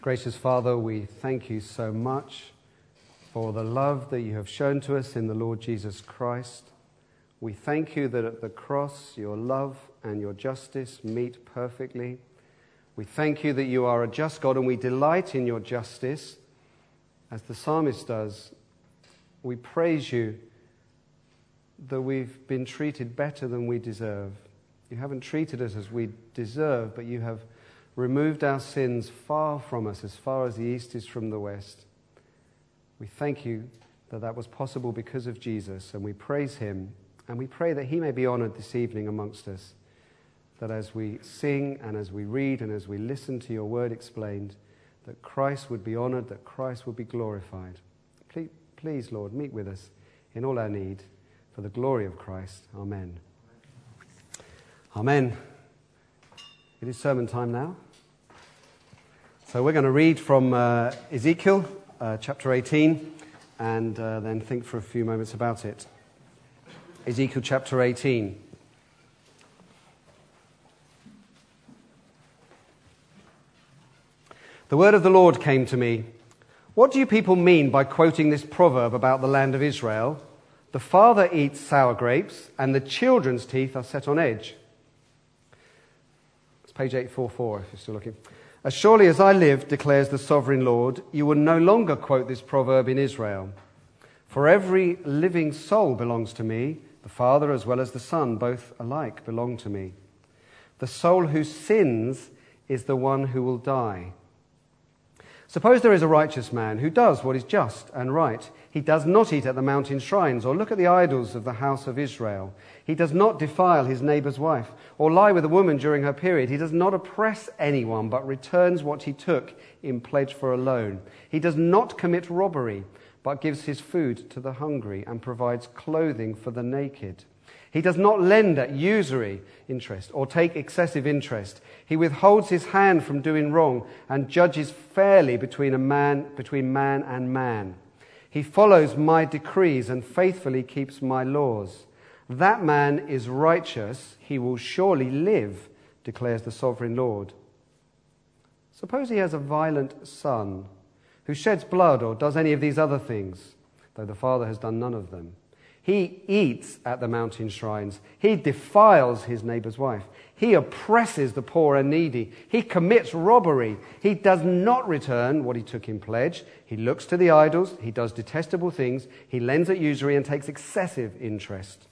Gracious Father, we thank you so much for the love that you have shown to us in the Lord Jesus Christ. We thank you that at the cross your love and your justice meet perfectly. We thank you that you are a just God and we delight in your justice as the psalmist does. We praise you that we've been treated better than we deserve. You haven't treated us as we deserve, but you have removed our sins far from us, as far as the east is from the west. We thank you that that was possible because of Jesus, and we praise him, and we pray that he may be honored this evening amongst us, that as we sing and as we read and as we listen to your word explained, that Christ would be honored, that Christ would be glorified. Please, Lord, meet with us in all our need for the glory of Christ. Amen. Amen. It is sermon time now. So we're going to read from Ezekiel chapter 18 and then think for a few moments about it. Ezekiel chapter 18. The word of the Lord came to me. What do you people mean by quoting this proverb about the land of Israel? The father eats sour grapes and the children's teeth are set on edge. It's page 844 if you're still looking. As surely as I live, declares the sovereign Lord, you will no longer quote this proverb in Israel. For every living soul belongs to me, the Father as well as the Son, both alike belong to me. The soul who sins is the one who will die. Suppose there is a righteous man who does what is just and right. He does not eat at the mountain shrines or look at the idols of the house of Israel. He does not defile his neighbor's wife or lie with a woman during her period. He does not oppress anyone but returns what he took in pledge for a loan. He does not commit robbery but gives his food to the hungry and provides clothing for the naked. He does not lend at usury interest or take excessive interest. He withholds his hand from doing wrong and judges fairly between man and man. He follows my decrees and faithfully keeps my laws. That man is righteous. He will surely live, declares the sovereign Lord. Suppose he has a violent son who sheds blood or does any of these other things, though the father has done none of them. He eats at the mountain shrines. He defiles his neighbor's wife. He oppresses the poor and needy. He commits robbery. He does not return what he took in pledge. He looks to the idols. He does detestable things. He lends at usury and takes excessive interest.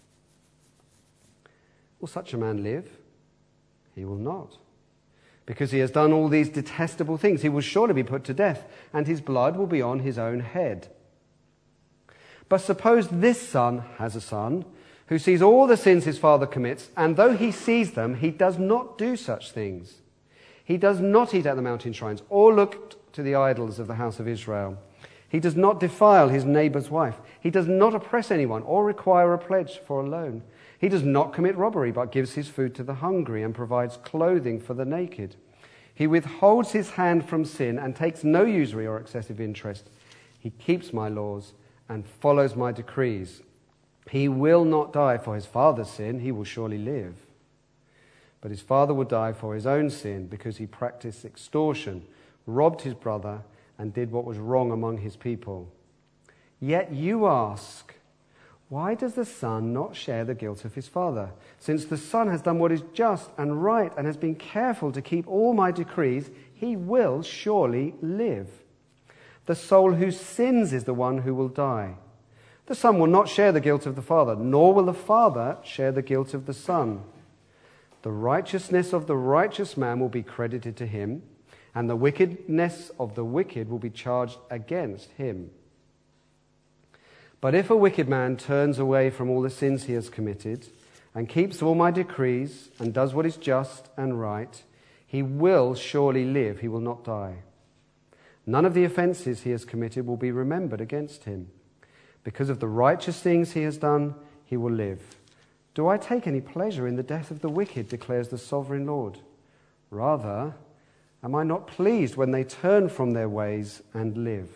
Will such a man live? He will not. Because he has done all these detestable things, he will surely be put to death, and his blood will be on his own head. But suppose this son has a son who sees all the sins his father commits, and though he sees them, he does not do such things. He does not eat at the mountain shrines or look to the idols of the house of Israel. He does not defile his neighbor's wife. He does not oppress anyone or require a pledge for a loan. He does not commit robbery, but gives his food to the hungry and provides clothing for the naked. He withholds his hand from sin and takes no usury or excessive interest. He keeps my laws and follows my decrees. He will not die for his father's sin, he will surely live. But his father will die for his own sin because he practiced extortion, robbed his brother, and did what was wrong among his people. Yet you ask, why does the son not share the guilt of his father? Since the son has done what is just and right and has been careful to keep all my decrees, he will surely live. The soul who sins is the one who will die. The son will not share the guilt of the father, nor will the father share the guilt of the son. The righteousness of the righteous man will be credited to him, and the wickedness of the wicked will be charged against him. But if a wicked man turns away from all the sins he has committed, and keeps all my decrees, and does what is just and right, he will surely live, he will not die. None of the offenses he has committed will be remembered against him. Because of the righteous things he has done, he will live. Do I take any pleasure in the death of the wicked, declares the sovereign Lord? Rather, am I not pleased when they turn from their ways and live?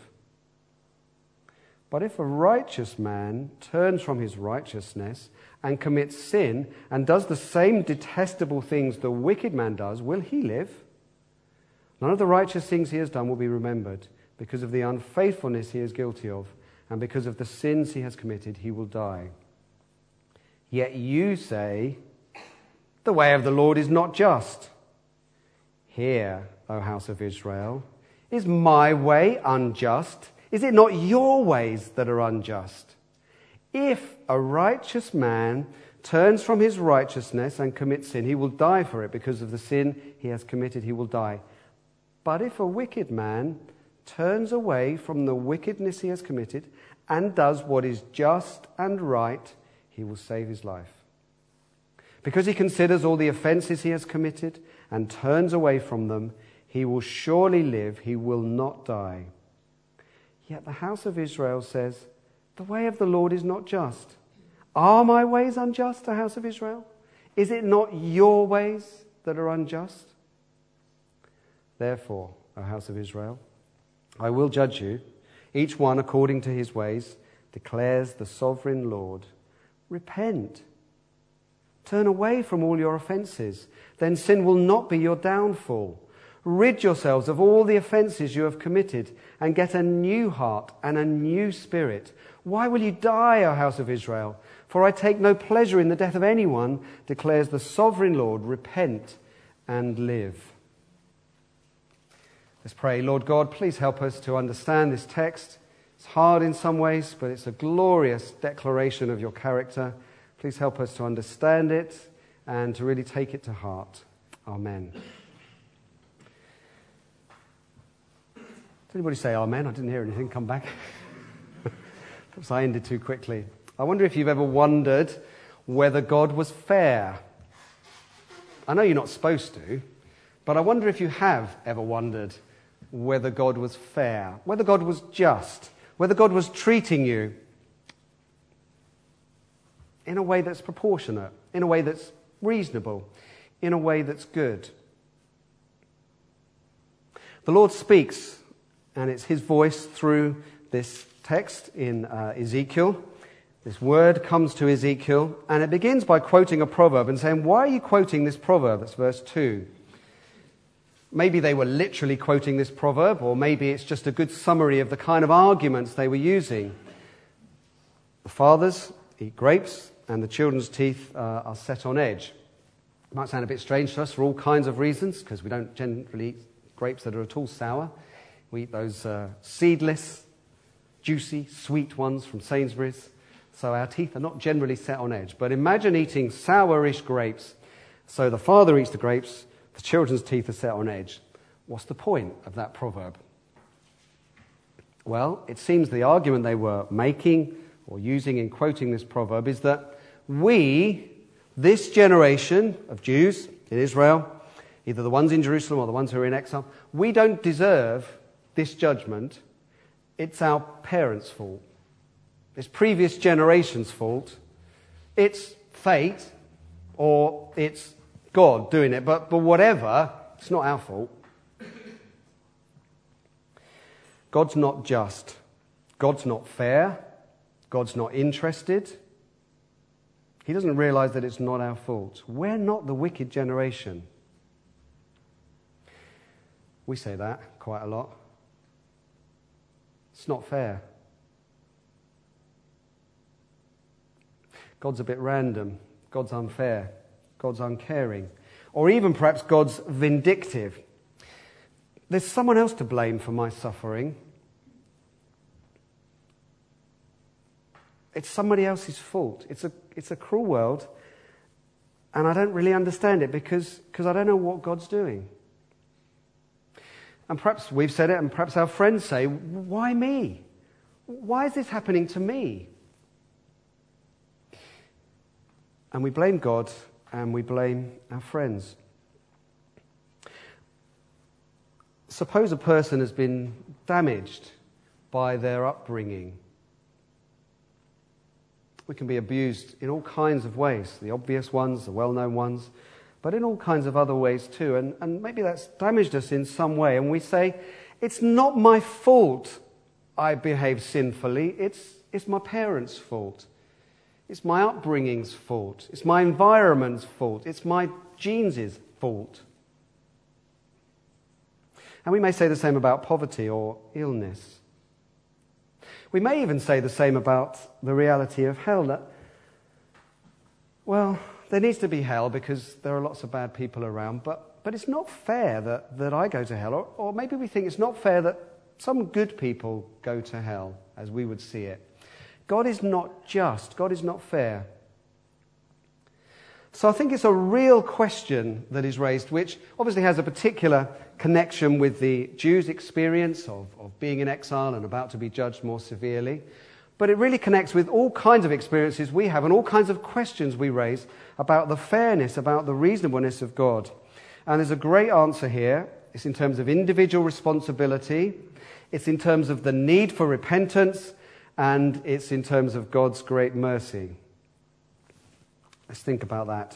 But if a righteous man turns from his righteousness and commits sin and does the same detestable things the wicked man does, will he live? None of the righteous things he has done will be remembered. Because of the unfaithfulness he is guilty of, and because of the sins he has committed, he will die. Yet you say, the way of the Lord is not just. Hear, O house of Israel, is my way unjust? Is it not your ways that are unjust? If a righteous man turns from his righteousness and commits sin, he will die for it. Because of the sin he has committed, he will die. But if a wicked man turns away from the wickedness he has committed and does what is just and right, he will save his life. Because he considers all the offenses he has committed and turns away from them, he will surely live, he will not die. Yet the house of Israel says, the way of the Lord is not just. Are my ways unjust, the house of Israel? Is it not your ways that are unjust? Therefore, O house of Israel, I will judge you, each one according to his ways, declares the sovereign Lord. Repent. Turn away from all your offenses. Then sin will not be your downfall. Rid yourselves of all the offenses you have committed and get a new heart and a new spirit. Why will you die, O house of Israel? For I take no pleasure in the death of anyone, declares the sovereign Lord. Repent and live. Let's pray. Lord God, please help us to understand this text. It's hard in some ways, but it's a glorious declaration of your character. Please help us to understand it and to really take it to heart. Amen. Did anybody say amen? I didn't hear anything come back. Perhaps I ended too quickly. I wonder if you've ever wondered whether God was fair. I know you're not supposed to, but I wonder if you have ever wondered whether God was fair, whether God was just, whether God was treating you in a way that's proportionate, in a way that's reasonable, in a way that's good. The Lord speaks, and it's his voice through this text in Ezekiel. This word comes to Ezekiel, and it begins by quoting a proverb and saying, why are you quoting this proverb? That's verse 2. Maybe they were literally quoting this proverb, or maybe it's just a good summary of the kind of arguments they were using. The fathers eat grapes, and the children's teeth are set on edge. It might sound a bit strange to us for all kinds of reasons, because we don't generally eat grapes that are at all sour. We eat those seedless, juicy, sweet ones from Sainsbury's. So our teeth are not generally set on edge. But imagine eating sourish grapes. So the father eats the grapes, the children's teeth are set on edge. What's the point of that proverb? Well, it seems the argument they were making or using in quoting this proverb is that we, this generation of Jews in Israel, either the ones in Jerusalem or the ones who are in exile, we don't deserve this judgment. It's our parents' fault. It's previous generations' fault. It's fate, or it's God doing it. But whatever, it's not our fault. God's not just. God's not fair. God's not interested. He doesn't realize that it's not our fault. We're not the wicked generation. We say that quite a lot. It's not fair. God's a bit random. God's unfair. God's uncaring. Or even perhaps God's vindictive. There's someone else to blame for my suffering. It's somebody else's fault. It's a cruel world, and I don't really understand it because I don't know what God's doing. And perhaps we've said it, and perhaps our friends say, why me? Why is this happening to me? And we blame God, and we blame our friends. Suppose a person has been damaged by their upbringing. We can be abused in all kinds of ways, the obvious ones, the well-known ones, but in all kinds of other ways too. And maybe that's damaged us in some way. And we say, it's not my fault I behave sinfully. It's my parents' fault. It's my upbringing's fault. It's my environment's fault. It's my genes' fault. And we may say the same about poverty or illness. We may even say the same about the reality of hell, that, well, there needs to be hell because there are lots of bad people around, but it's not fair that I go to hell. Or maybe we think it's not fair that some good people go to hell, as we would see it. God is not just. God is not fair. So I think it's a real question that is raised, which obviously has a particular connection with the Jews' experience of being in exile and about to be judged more severely. But it really connects with all kinds of experiences we have and all kinds of questions we raise about the fairness, about the reasonableness of God. And there's a great answer here. It's in terms of individual responsibility. It's in terms of the need for repentance. And it's in terms of God's great mercy. Let's think about that.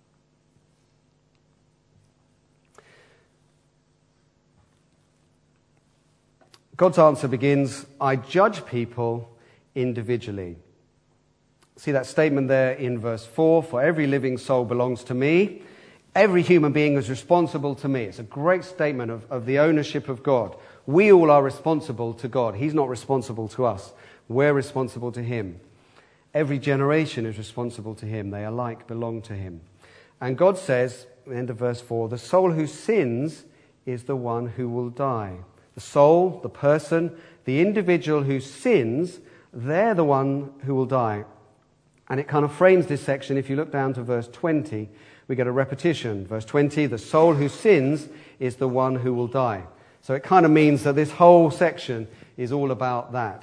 God's answer begins, I judge people individually. See that statement there in verse 4, for every living soul belongs to me. Every human being is responsible to me. It's a great statement of the ownership of God. We all are responsible to God. He's not responsible to us. We're responsible to him. Every generation is responsible to him. They alike belong to him. And God says, at the end of verse 4, the soul who sins is the one who will die. The soul, the person, the individual who sins, they're the one who will die. And it kind of frames this section. If you look down to verse 20, we get a repetition. Verse 20, the soul who sins is the one who will die. So it kind of means that this whole section is all about that.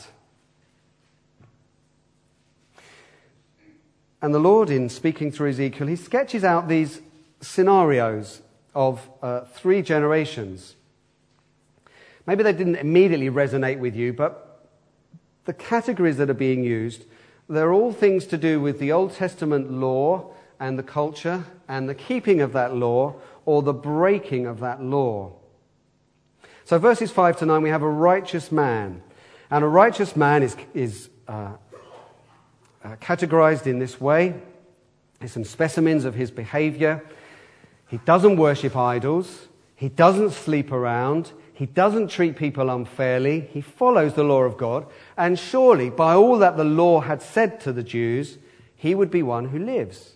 And the Lord, in speaking through Ezekiel, he sketches out these scenarios of 3 generations. Maybe they didn't immediately resonate with you, but the categories that are being used, they're all things to do with the Old Testament law and the culture and the keeping of that law or the breaking of that law. So verses 5 to 9, we have a righteous man. And a righteous man is categorized in this way. There's some specimens of his behavior. He doesn't worship idols. He doesn't sleep around. He doesn't treat people unfairly. He follows the law of God. And surely, by all that the law had said to the Jews, he would be one who lives.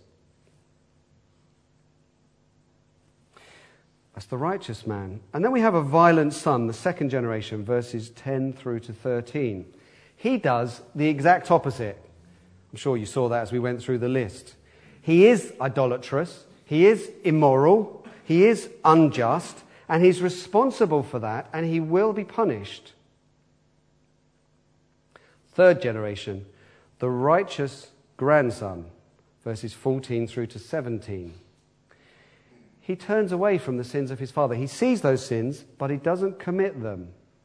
That's the righteous man. And then we have a violent son, the second generation, verses 10 through to 13. He does the exact opposite. I'm sure you saw that as we went through the list. He is idolatrous. He is immoral. He is unjust. And he's responsible for that, and he will be punished. Third generation, the righteous grandson, verses 14 through to 17. He turns away from the sins of his father. He sees those sins, but he doesn't commit them.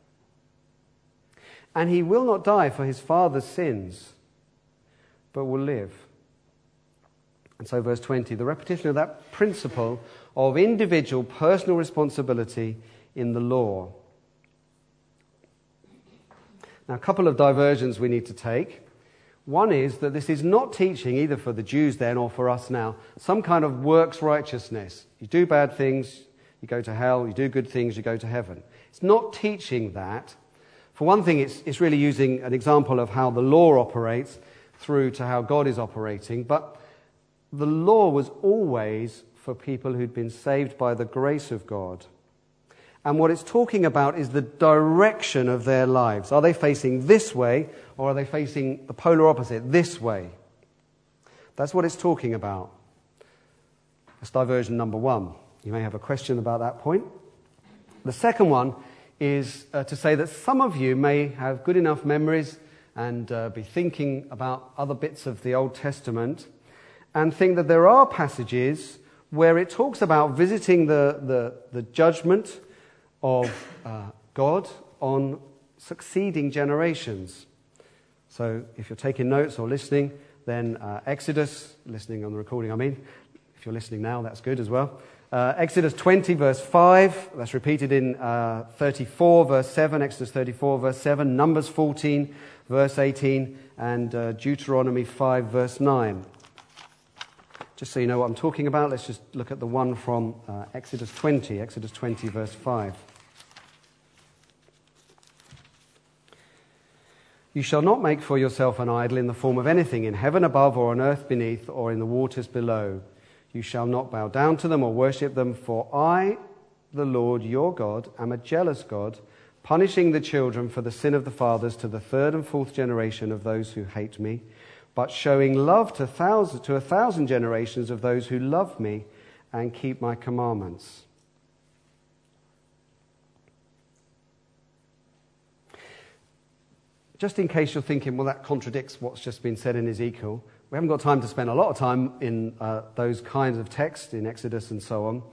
And he will not die for his father's sins, but will live. And so verse 20, the repetition of that principle of individual personal responsibility in the law. Now, a couple of diversions we need to take. One is that this is not teaching, either for the Jews then or for us now, some kind of works righteousness. You do bad things, you go to hell. You do good things, you go to heaven. It's not teaching that. For one thing, it's really using an example of how the law operates through to how God is operating. But the law was always for people who'd been saved by the grace of God. And what it's talking about is the direction of their lives. Are they facing this way, or are they facing the polar opposite, this way? That's what it's talking about. That's diversion number one. You may have a question about that point. The second one is to say that some of you may have good enough memories and be thinking about other bits of the Old Testament and think that there are passages where it talks about visiting the judgment of God on succeeding generations. So if you're taking notes or listening, then Exodus, listening on the recording I mean, if you're listening now, that's good as well. Exodus 20 verse 5, that's repeated in 34 verse 7, Exodus 34 verse 7, Numbers 14 verse 18, and Deuteronomy 5 verse 9. Just so you know what I'm talking about, let's just look at the one from Exodus 20 verse 5. You shall not make for yourself an idol in the form of anything in heaven above or on earth beneath or in the waters below. You shall not bow down to them or worship them, for I, the Lord your God, am a jealous God, punishing the children for the sin of the fathers to the third and fourth generation of those who hate me, but showing love to 1,000 generations of those who love me and keep my commandments. Just in case you're thinking, well, that contradicts what's just been said in Ezekiel, we haven't got time to spend a lot of time in those kinds of texts in Exodus and so on.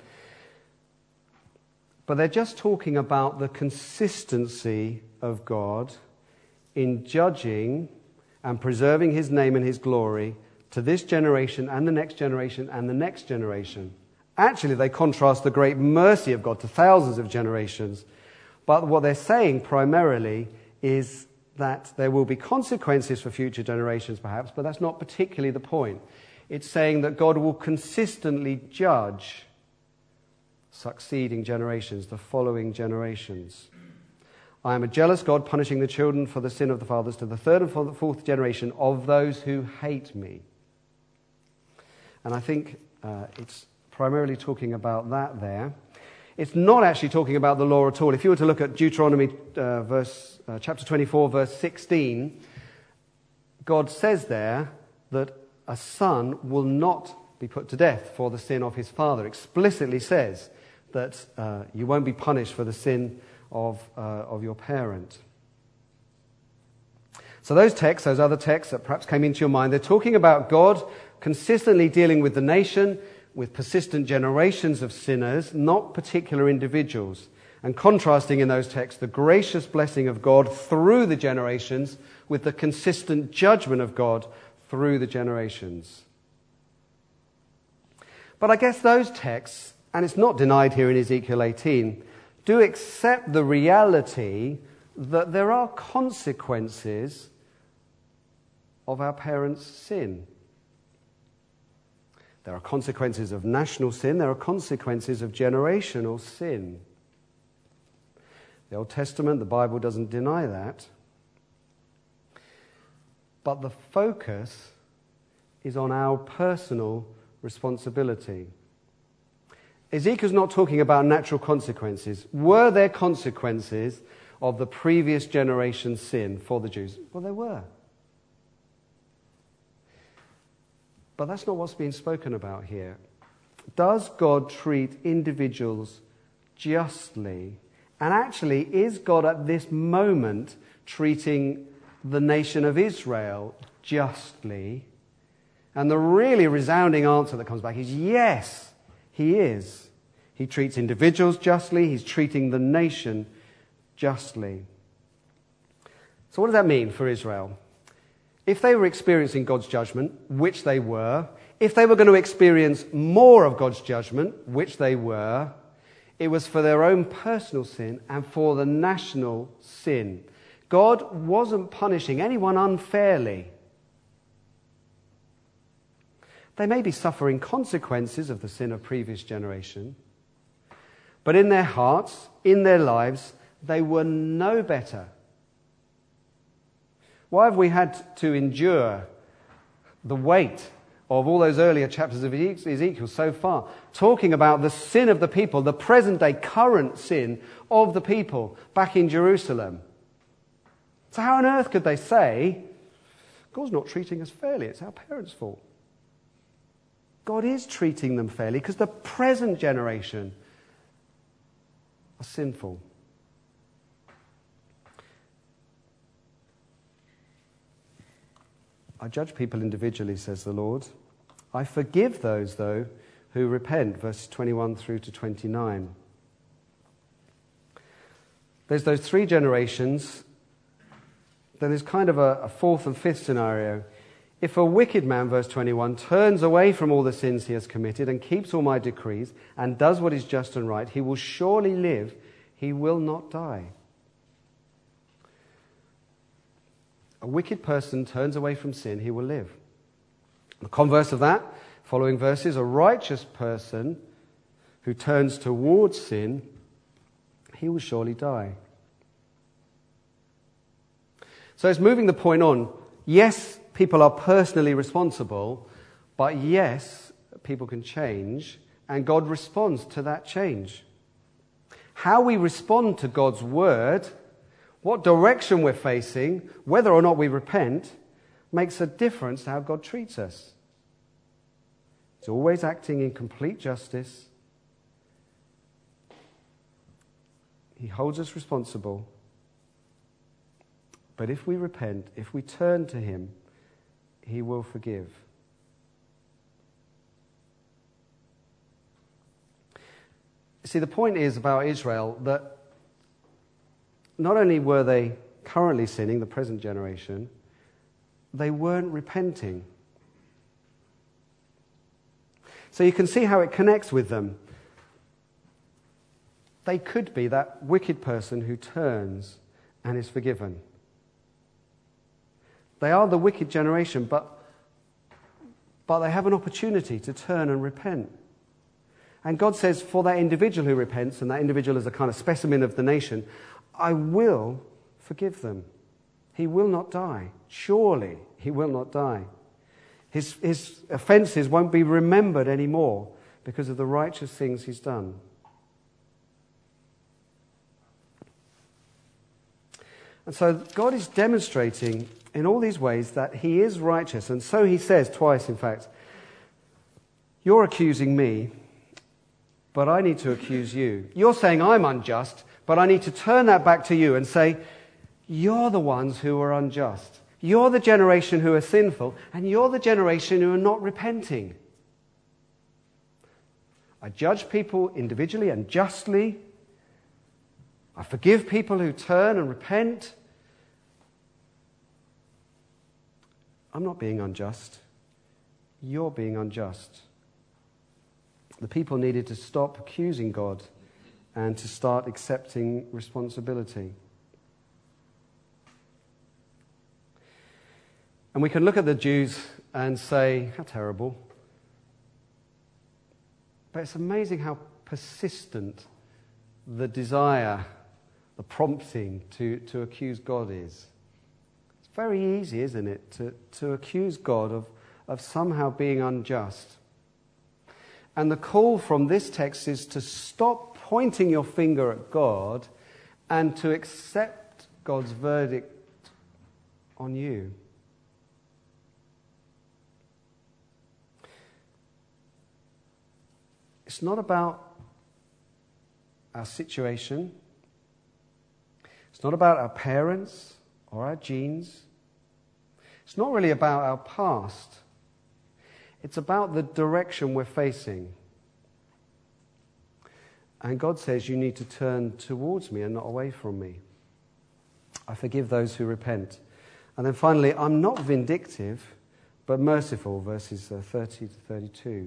But they're just talking about the consistency of God in judging and preserving his name and his glory to this generation and the next generation and the next generation. Actually, they contrast the great mercy of God to thousands of generations. But what they're saying primarily is that there will be consequences for future generations perhaps, but that's not particularly the point. It's saying that God will consistently judge succeeding generations, the following generations. I am a jealous God, punishing the children for the sin of the fathers to the third and fourth generation of those who hate me. And I think it's primarily talking about that there. It's not actually talking about the law at all. If you were to look at Deuteronomy chapter 24, verse 16, God says there that a son will not be put to death for the sin of his father. Explicitly says that you won't be punished for the sin of your parent. So those texts, those other texts that perhaps came into your mind, they're talking about God consistently dealing with the nation, with persistent generations of sinners, not particular individuals, and contrasting in those texts the gracious blessing of God through the generations with the consistent judgment of God through the generations. But I guess those texts, and it's not denied here in Ezekiel 18, do accept the reality that there are consequences of our parents' sin. There are consequences of national sin. There are consequences of generational sin. The Old Testament, the Bible doesn't deny that. But the focus is on our personal responsibility. Ezekiel's not talking about natural consequences. Were there consequences of the previous generation's sin for the Jews? Well, there were. But that's not what's being spoken about here. Does God treat individuals justly? And actually, is God at this moment treating the nation of Israel justly? And the really resounding answer that comes back is yes, he is. He treats individuals justly. He's treating the nation justly. So what does that mean for Israel? If they were experiencing God's judgment, which they were, if they were going to experience more of God's judgment, which they were, it was for their own personal sin and for the national sin. God wasn't punishing anyone unfairly. They may be suffering consequences of the sin of previous generation, but in their hearts, in their lives, they were no better. Why have we had to endure the weight of all those earlier chapters of Ezekiel so far, talking about the sin of the people, the present-day current sin of the people back in Jerusalem? So how on earth could they say, God's not treating us fairly, it's our parents' fault? God is treating them fairly because the present generation are sinful. I judge people individually, says the Lord. I forgive those, though, who repent, verses 21 through to 29. There's those three generations. Then there's kind of a fourth and fifth scenario. If a wicked man, verse 21, turns away from all the sins he has committed and keeps all my decrees and does what is just and right, he will surely live, he will not die. A wicked person turns away from sin, he will live. The converse of that, following verses, a righteous person who turns towards sin, he will surely die. So it's moving the point on. Yes, people are personally responsible, but yes, people can change, and God responds to that change. How we respond to God's word, what direction we're facing, whether or not we repent, makes a difference to how God treats us. He's always acting in complete justice. He holds us responsible. But if we repent, if we turn to him, he will forgive. See, the point is about Israel that not only were they currently sinning, the present generation, they weren't repenting. So you can see how it connects with them. They could be that wicked person who turns and is forgiven. They are the wicked generation, but they have an opportunity to turn and repent. And God says, for that individual who repents, and that individual is a kind of specimen of the nation, I will forgive them. He will not die. Surely he will not die. His offences won't be remembered anymore because of the righteous things he's done. And so God is demonstrating in all these ways that he is righteous. And so he says twice, in fact, you're accusing me, but I need to accuse you. You're saying I'm unjust, but I need to turn that back to you and say, you're the ones who are unjust. You're the generation who are sinful, and you're the generation who are not repenting. I judge people individually and justly. I forgive people who turn and repent. I'm not being unjust. You're being unjust. The people needed to stop accusing God and to start accepting responsibility. And we can look at the Jews and say, how terrible. But it's amazing how persistent the desire, the prompting to accuse God is. It's very easy, isn't it, to accuse God of somehow being unjust. And the call from this text is to stop pointing your finger at God and to accept God's verdict on you. It's not about our situation. It's not about our parents or our genes. It's not really about our past. It's about the direction we're facing. And God says you need to turn towards me and not away from me. I forgive those who repent. And then finally, I'm not vindictive, but merciful, verses 30 to 32.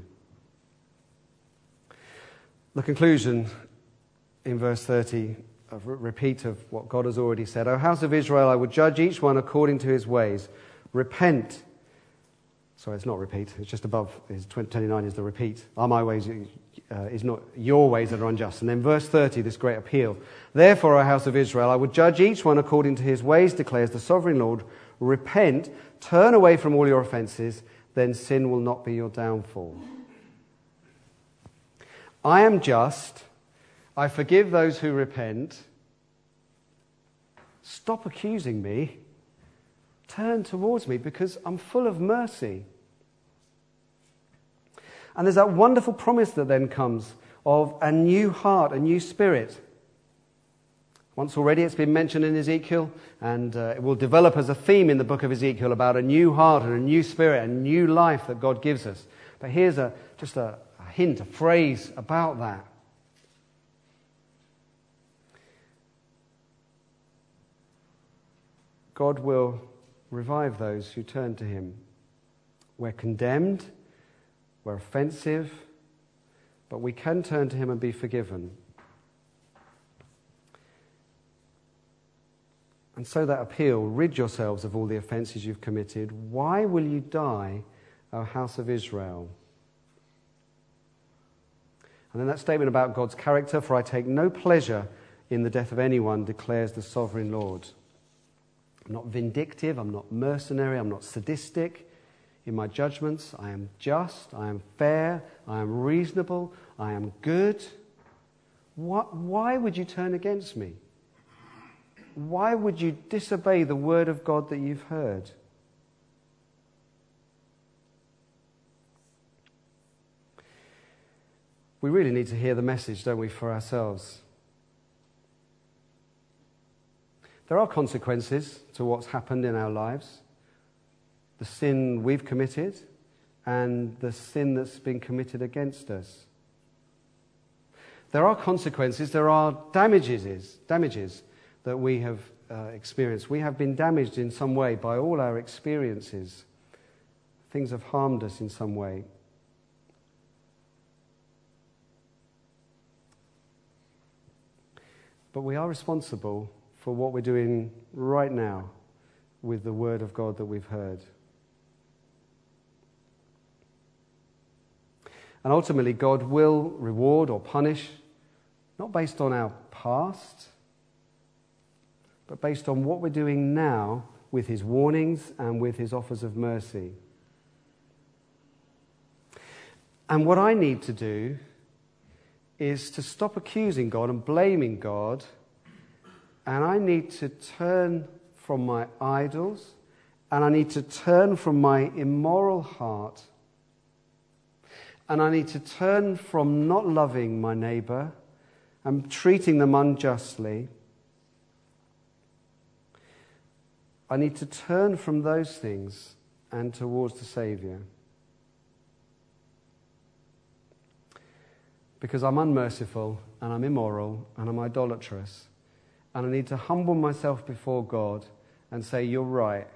The conclusion in verse 30, a repeat of what God has already said. O house of Israel, I will judge each one according to his ways. Repent. Sorry, it's not repeat. It's just above. 29 is the repeat. Are my ways is not your ways that are unjust. And then verse 30, this great appeal. Therefore, O house of Israel, I will judge each one according to his ways, declares the sovereign Lord. Repent, turn away from all your offences, then sin will not be your downfall. I am just. I forgive those who repent. Stop accusing me. Turn towards me because I'm full of mercy. And there's that wonderful promise that then comes of a new heart, a new spirit. Once already it's been mentioned in Ezekiel, and it will develop as a theme in the book of Ezekiel about a new heart and a new spirit and new life that God gives us. But here's just a hint, a phrase about that. God will revive those who turn to him. We're condemned, we're offensive, but we can turn to him and be forgiven. And so that appeal, rid yourselves of all the offences you've committed. Why will you die, O house of Israel? And then that statement about God's character, for I take no pleasure in the death of anyone, declares the sovereign Lord. I'm not vindictive, I'm not mercenary, I'm not sadistic in my judgments. I am just, I am fair, I am reasonable, I am good. Why would you turn against me? Why would you disobey the word of God that you've heard? We really need to hear the message, don't we, for ourselves. There are consequences to what's happened in our lives. The sin we've committed and the sin that's been committed against us. There are consequences, there are damages that we have experienced. We have been damaged in some way by all our experiences. Things have harmed us in some way. But we are responsible for what we're doing right now with the word of God that we've heard. And ultimately, God will reward or punish, not based on our past, but based on what we're doing now with his warnings and with his offers of mercy. And what I need to do is to stop accusing God and blaming God, and I need to turn from my idols, and I need to turn from my immoral heart, and I need to turn from not loving my neighbour and treating them unjustly. I need to turn from those things and towards the Saviour. Because I'm unmerciful, and I'm immoral, and I'm idolatrous. And I need to humble myself before God and say, you're right.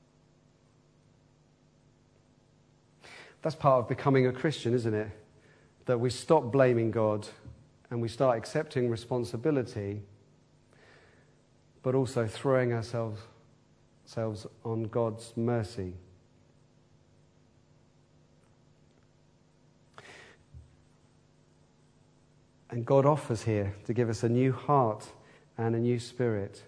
That's part of becoming a Christian, isn't it? That we stop blaming God and we start accepting responsibility, but also throwing ourselves on God's mercy. And God offers here to give us a new heart and a new spirit.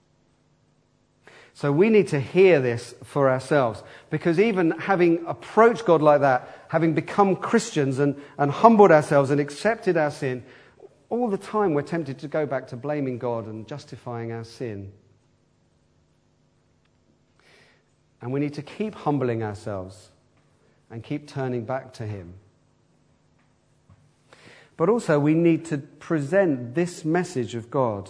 So we need to hear this for ourselves, because even having approached God like that, having become Christians and humbled ourselves and accepted our sin, all the time we're tempted to go back to blaming God and justifying our sin. And we need to keep humbling ourselves and keep turning back to him. But also we need to present this message of God.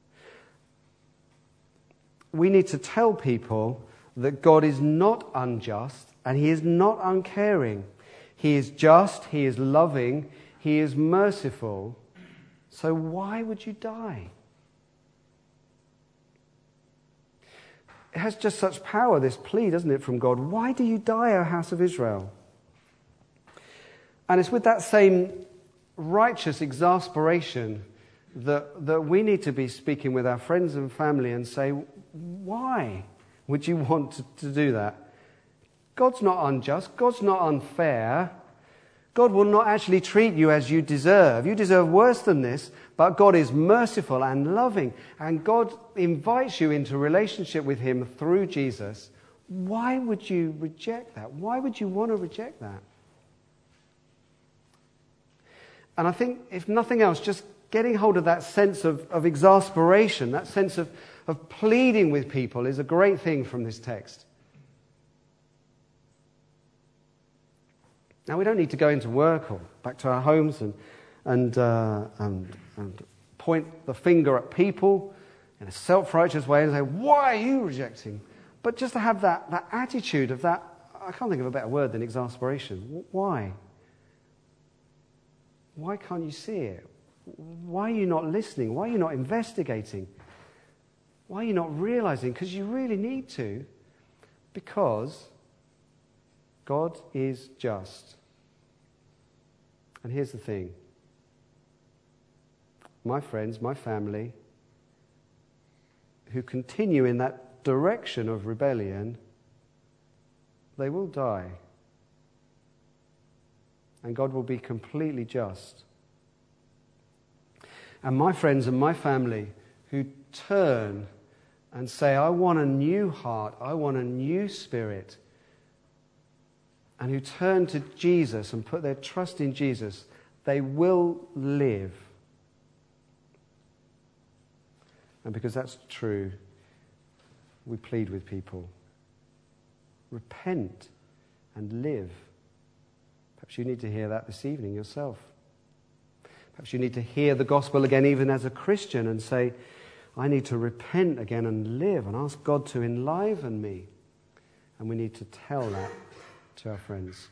We need to tell people that God is not unjust and he is not uncaring. He is just, he is loving, he is merciful. So why would you die? It has just such power, this plea, doesn't it, from God? Why do you die, O house of Israel? And it's with that same righteous exasperation that we need to be speaking with our friends and family and say, why would you want to do that? God's not unjust. God's not unfair. God will not actually treat you as you deserve. You deserve worse than this, but God is merciful and loving, and God invites you into relationship with him through Jesus. Why would you reject that? Why would you want to reject that? And I think, if nothing else, just getting hold of that sense of exasperation, that sense of pleading with people is a great thing from this text. Now, we don't need to go into work or back to our homes and point the finger at people in a self-righteous way and say, why are you rejecting? But just to have that attitude of that, I can't think of a better word than exasperation. Why? Why can't you see it? Why are you not listening? Why are you not investigating? Why are you not realizing? Because you really need to. Because God is just. And here's the thing. My friends, my family, who continue in that direction of rebellion, they will die. And God will be completely just. And my friends and my family who turn and say, I want a new heart, I want a new spirit, and who turn to Jesus and put their trust in Jesus, they will live. And because that's true, we plead with people. Repent and live. Perhaps you need to hear that this evening yourself. Perhaps you need to hear the gospel again even as a Christian and say, I need to repent again and live and ask God to enliven me. And we need to tell that to our friends.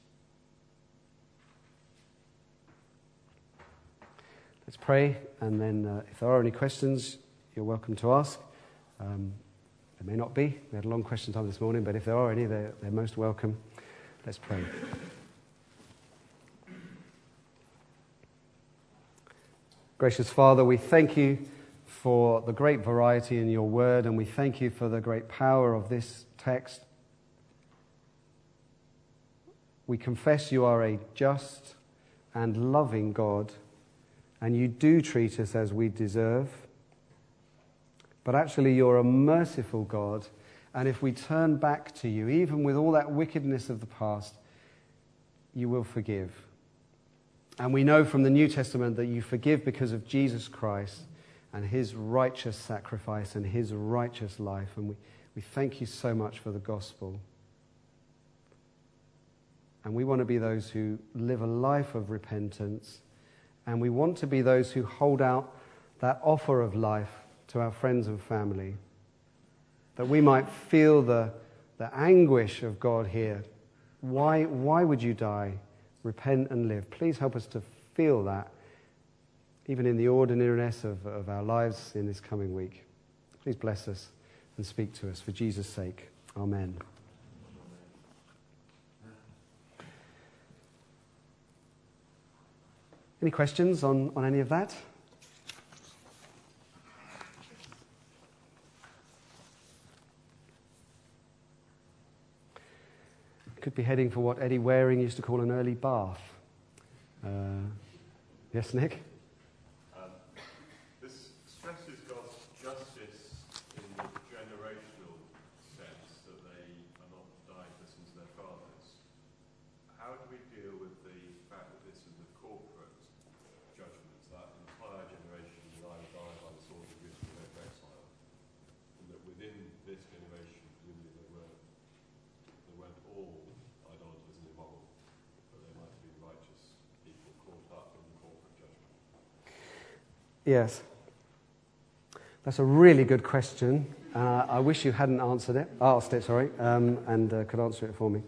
Let's pray, and then if there are any questions, you're welcome to ask. There may not be. We had a long question time this morning, but if there are any, they're most welcome. Let's pray. Gracious Father, we thank you for the great variety in your word, and we thank you for the great power of this text. We confess you are a just and loving God, and you do treat us as we deserve. But actually you're a merciful God, and if we turn back to you, even with all that wickedness of the past, you will forgive. And we know from the New Testament that you forgive because of Jesus Christ and his righteous sacrifice and his righteous life. And we thank you so much for the gospel. And we want to be those who live a life of repentance. And we want to be those who hold out that offer of life to our friends and family. That we might feel the anguish of God here. Why would you die? Repent and live. Please help us to feel that, even in the ordinariness of our lives in this coming week. Please bless us and speak to us for Jesus' sake. Amen. Any questions on any of that? Could be heading for what Eddie Waring used to call an early bath. Yes, Nick? This stresses God's justice in the generational sense that they are not dying to listen to their fathers. How do we deal with the fact that this is a corporate judgment, that entire generation will either die by the sword of the or go to exile, and that within this generation, presumably there weren't all idolaters and immoral, but there might be righteous people caught up in the corporate judgment? Yes. That's a really good question. I wish you hadn't asked it, and could answer it for me.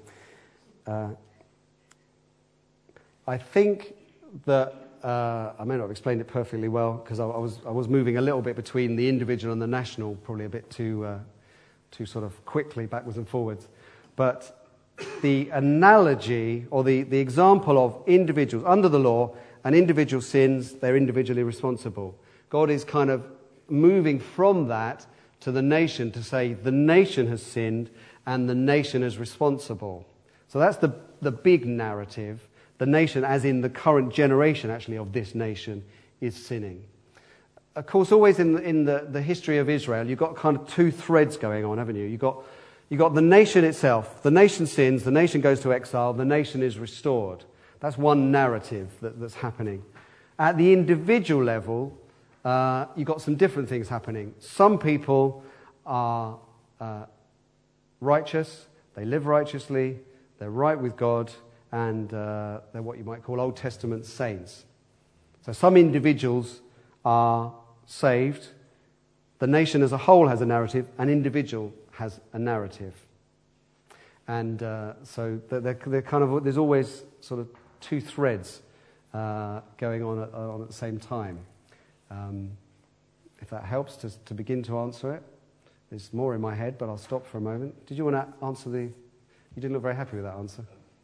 I think that I may not have explained it perfectly well because I was moving a little bit between the individual and the national, probably a bit too sort of quickly backwards and forwards. But the analogy or the example of individuals under the law, an individual sins, they're individually responsible. God is kind of moving from that to the nation to say the nation has sinned and the nation is responsible. So that's the big narrative. The nation, as in the current generation actually of this nation, is sinning. Of course, always in the history of Israel, you've got kind of two threads going on, haven't you? You've got the nation itself. The nation sins, the nation goes to exile, the nation is restored. That's one narrative that's happening. At the individual level, you've got some different things happening. Some people are righteous, they live righteously, they're right with God, and they're what you might call Old Testament saints. So some individuals are saved. The nation as a whole has a narrative. An individual has a narrative. And so they're kind of, there's always sort of two threads going on at the same time. If that helps to begin to answer it. There's more in my head, but I'll stop for a moment. Did you want to answer you didn't look very happy with that answer.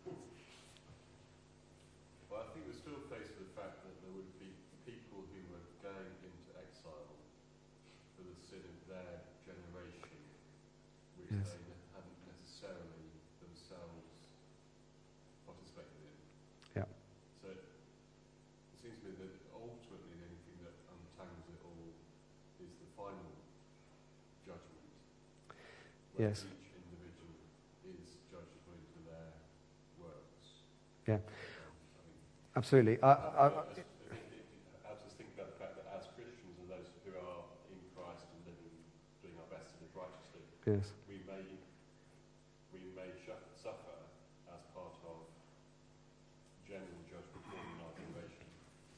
Well, I think we're still faced with the fact that there would be people who were going into exile for the sin of their generation, which Yes. they hadn't necessarily themselves participated in. Yeah. So it seems to me that ultimately the only thing that untangles it all is the final judgment where Yes. each individual is judged according to their works. Yeah, absolutely. Helps us think about the fact that as Christians and those who are in Christ and doing our best to live righteously, Yes. we may suffer as part of general judgment in our generation.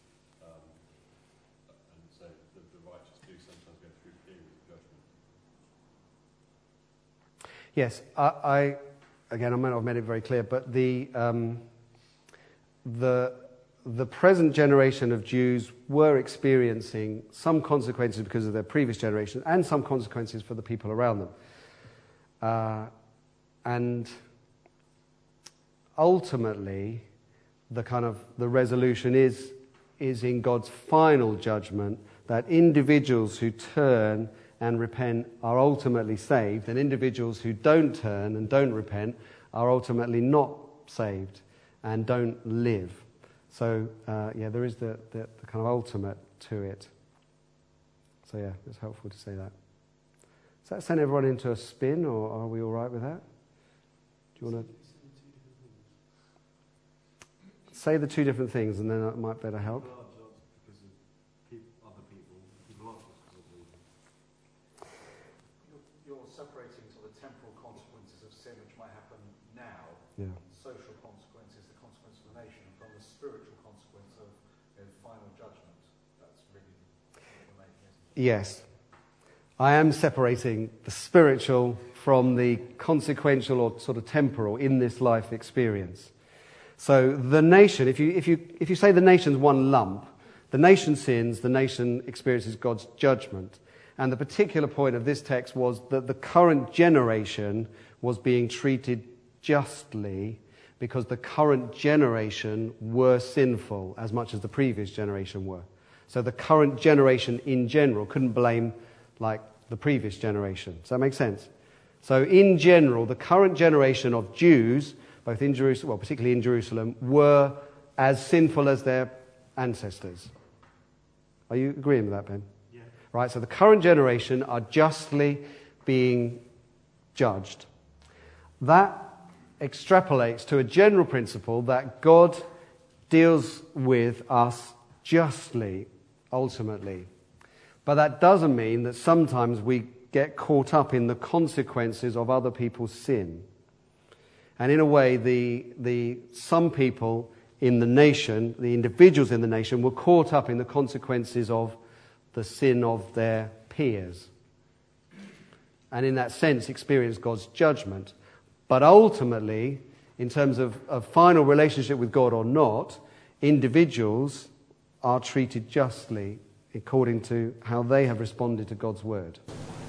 And so the righteous do sometimes go through periods of judgment. Yes, I again, I might not have made it very clear, but the present generation of Jews were experiencing some consequences because of their previous generation, and some consequences for the people around them. And ultimately, the resolution is in God's final judgment that individuals who turn and repent are ultimately saved, and individuals who don't turn and don't repent are ultimately not saved and don't live. So, there is the kind of ultimate to it. So, yeah, it's helpful to say that. Does that send everyone into a spin, or are we all right with that? Do you want to say the two different things, and then that might better help? You're separating sort of temporal consequences of sin, which might happen now, Yeah. social consequences, the consequence of the nation, from the spiritual consequence of final judgment. That's really what we're making, isn't it? Yes. I am separating the spiritual from the consequential or sort of temporal in this life experience. So the nation, if you say the nation's one lump, the nation sins, the nation experiences God's judgment. And the particular point of this text was that the current generation was being treated justly because the current generation were sinful as much as the previous generation were. So the current generation in general couldn't blame like the previous generation. Does that make sense? So in general, the current generation of Jews, both in Jerusalem, well, particularly in Jerusalem, were as sinful as their ancestors. Are you agreeing with that, Ben? Yeah. Right, so the current generation are justly being judged. That extrapolates to a general principle that God deals with us justly, ultimately. But that doesn't mean that sometimes we get caught up in the consequences of other people's sin. And in a way, some people in the nation, the individuals in the nation, were caught up in the consequences of the sin of their peers. And in that sense, experienced God's judgment. But ultimately, in terms of a final relationship with God or not, individuals are treated justly according to how they have responded to God's word.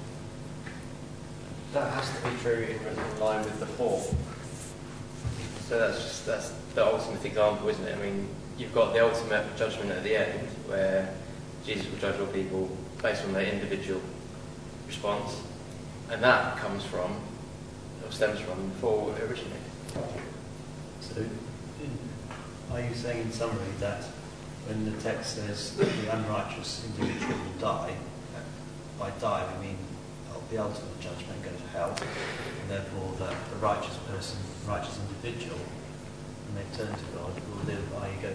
That has to be true in line with the fall. So that's the ultimate example, isn't it? I mean, you've got the ultimate judgment at the end, where Jesus will judge all people based on their individual response, and that comes from, or stems from, the fall originally. So, are you saying in summary that when the text says that the unrighteous individual will die, by die we mean the ultimate judgment, go to hell, and therefore that the righteous person, righteous individual, when they turn to God, will live, i.e. go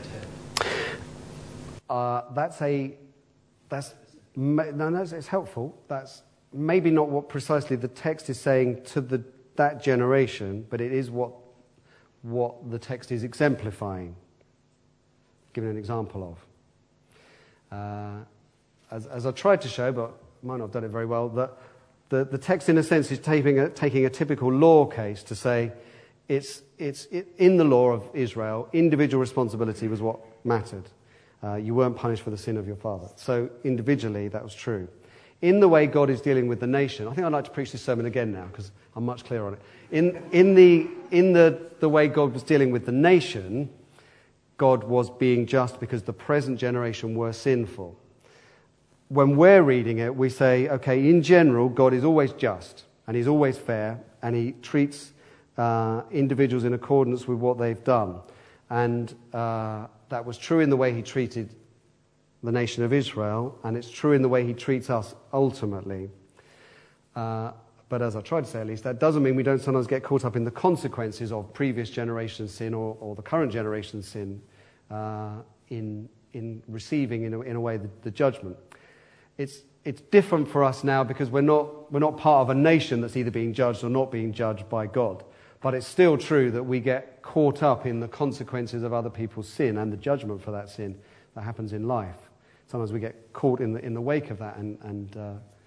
to heaven? It's helpful. That's maybe not what precisely the text is saying to that generation, but it is what the text is exemplifying, giving an example of. As I tried to show, but might not have done it very well, that the text in a sense is taking a typical law case to say it's in the law of Israel, individual responsibility was what mattered. You weren't punished for the sin of your father. So individually, that was true. In the way God is dealing with the nation, I think I'd like to preach this sermon again now because I'm much clearer on it. In the way God was dealing with the nation, God was being just because the present generation were sinful. When we're reading it, we say, okay, in general, God is always just and he's always fair and he treats individuals in accordance with what they've done. And that was true in the way he treated the nation of Israel, and it's true in the way he treats us ultimately. But as I tried to say at least, that doesn't mean we don't sometimes get caught up in the consequences of previous generation's sin or the current generation's sin in receiving, in a way, the judgment. It's different for us now because we're not part of a nation that's either being judged or not being judged by God. But it's still true that we get caught up in the consequences of other people's sin and the judgment for that sin that happens in life. Sometimes we get caught in the wake of that and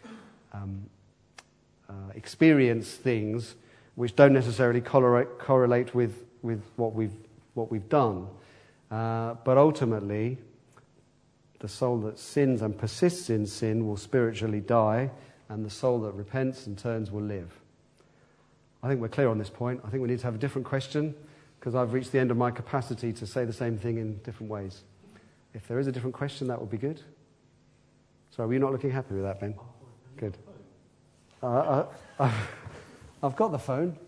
experience things which don't necessarily correlate with what we've done. But ultimately, the soul that sins and persists in sin will spiritually die, and the soul that repents and turns will live. I think we're clear on this point. I think we need to have a different question, because I've reached the end of my capacity to say the same thing in different ways. If there is a different question, that would be good. Sorry, were you not looking happy with that, Ben? Good. I've got the phone.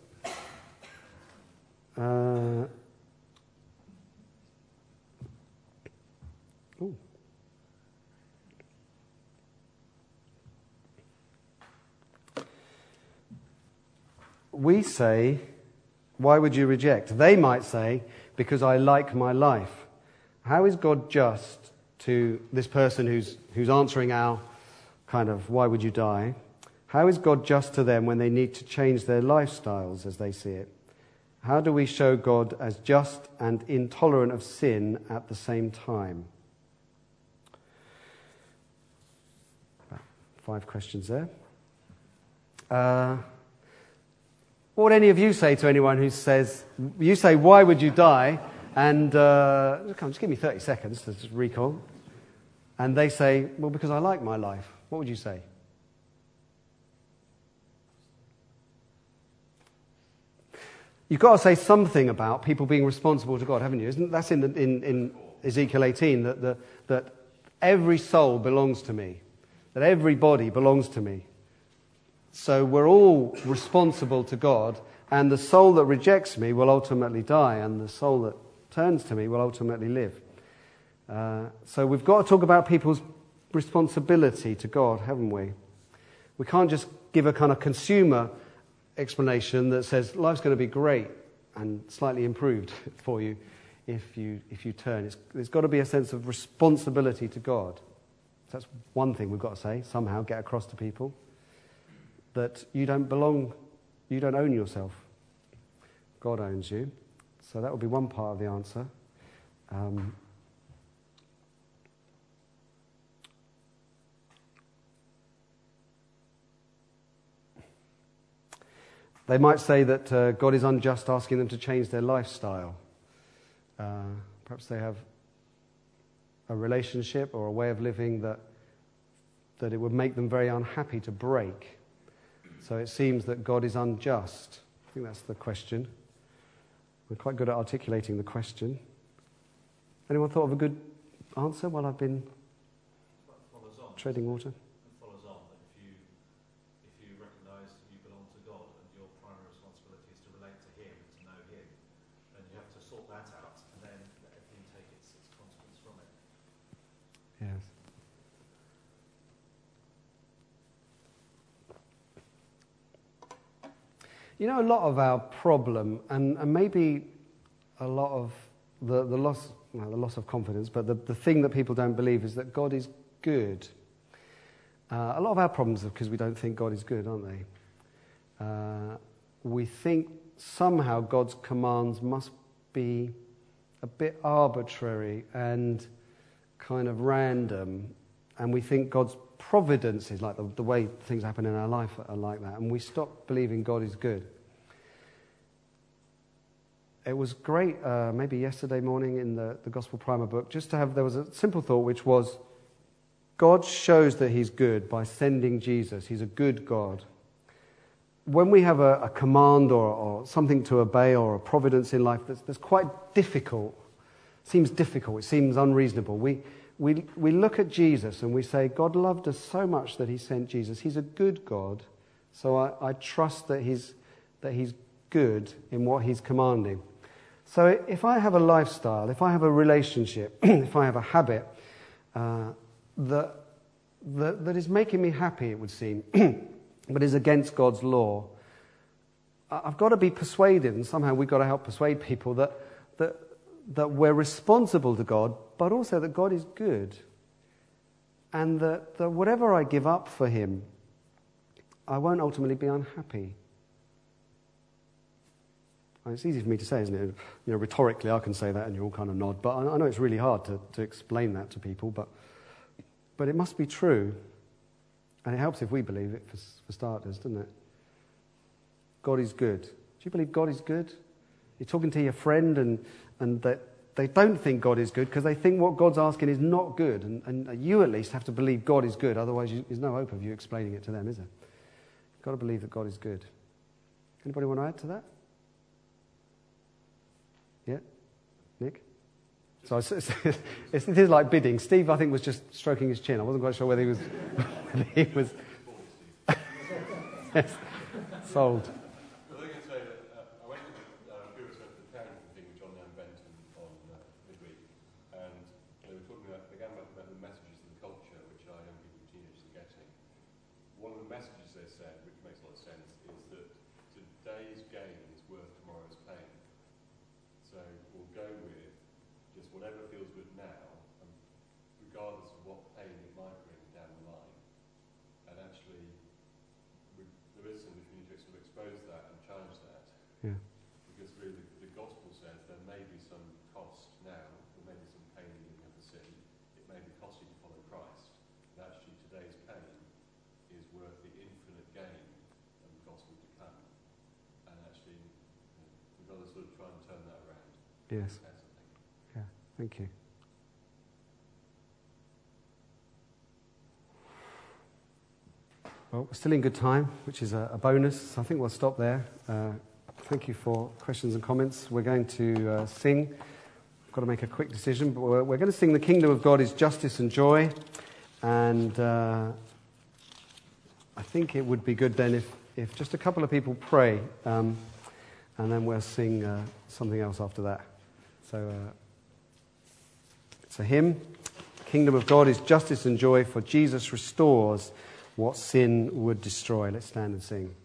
Ooh. We say, why would you reject? They might say, because I like my life. How is God just to this person who's answering our kind of, why would you die? How is God just to them when they need to change their lifestyles as they see it? How do we show God as just and intolerant of sin at the same time? 5 questions there. What would any of you say to anyone who says, you say, why would you die? And just give me 30 seconds to just recall. And they say, well, because I like my life. What would you say? You've got to say something about people being responsible to God, haven't you? That's in Ezekiel 18, that every soul belongs to me, that every body belongs to me. So we're all responsible to God, and the soul that rejects me will ultimately die, and the soul that turns to me will ultimately live. So we've got to talk about people's responsibility to God, haven't we? We can't just give a kind of consumer explanation that says life's going to be great and slightly improved for you if you turn. There's got to be a sense of responsibility to God. That's one thing we've got to say, somehow get across to people, that you don't belong, you don't own yourself. God owns you. So that would be one part of the answer. They might say that God is unjust asking them to change their lifestyle. Perhaps they have a relationship or a way of living that it would make them very unhappy to break. So it seems that God is unjust. I think that's the question. We're quite good at articulating the question. Anyone thought of a good answer while I've been treading water? It follows on that if you recognise that you belong to God and your primary responsibility is to relate to Him, to know Him, then you have to sort that out and then let everything take its consequence from it. Yes. You know, a lot of our problem, and maybe a lot of the loss of confidence, but the thing that people don't believe is that God is good. A lot of our problems are because we don't think God is good, aren't they? We think somehow God's commands must be a bit arbitrary and kind of random, and we think God's providence is like the way things happen in our life are like that, and we stop believing God is good. It was great, maybe yesterday morning in the Gospel Primer book, just to have, there was a simple thought which was, God shows that He's good by sending Jesus. He's a good God. When we have a command or something to obey or a providence in life that's quite difficult, seems difficult, it seems unreasonable, we look at Jesus and we say, God loved us so much that He sent Jesus. He's a good God, so I trust that He's good in what He's commanding. So if I have a lifestyle, if I have a relationship, if I have a habit that is making me happy, it would seem, but is against God's law, I've got to be persuaded, and somehow we've got to help persuade people that we're responsible to God, but also that God is good. And that whatever I give up for him, I won't ultimately be unhappy. It's easy for me to say, isn't it? Rhetorically I can say that and you all kind of nod, but I know it's really hard to explain that to people, but it must be true. And it helps if we believe it, for starters, doesn't it? God is good. Do you believe God is good? You're talking to your friend and that they don't think God is good because they think what God's asking is not good. And you at least have to believe God is good, otherwise there's no hope of you explaining it to them, is there? You've got to believe that God is good. Anybody want to add to that? Yeah? Nick? So it is like bidding. Steve, I think, was just stroking his chin. I wasn't quite sure whether he was yes. Sold. Well, I was going to say that I went to the parent thing with John and Benton on midweek, and they were talking about, they began about the messages of the culture which our young people, teenagers, are getting. One of the messages they said, which makes a lot of sense, is that today's gain is worth tomorrow's pain. So we'll go with just whatever feels good now, and regardless of what pain it might bring down the line. And actually, there is something we need to sort of expose that and challenge that. Yeah. Because really the gospel says there may be some cost now, there may be some pain in giving up a sin, it may be costly to follow Christ, but actually today's pain is worth the infinite gain of the gospel to come. And actually, we've got to sort of try and turn that around. Yes. Yeah, thank you. Well, we're still in good time, which is a bonus, so I think we'll stop there. Thank you for questions and comments. We're going to sing. I've got to make a quick decision, but we're going to sing The Kingdom of God is Justice and Joy, and I think it would be good then if just a couple of people pray, and then we'll sing something else after that. So it's a hymn. Kingdom of God is justice and joy, for Jesus restores what sin would destroy. Let's stand and sing.